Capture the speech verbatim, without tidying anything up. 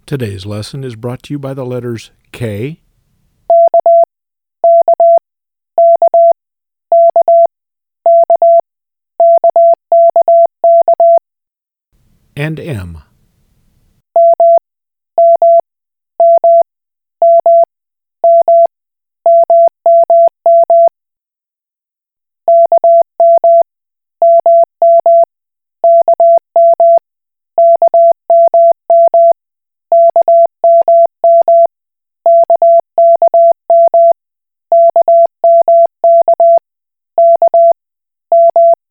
Today's lesson is brought to you by the letters K and M.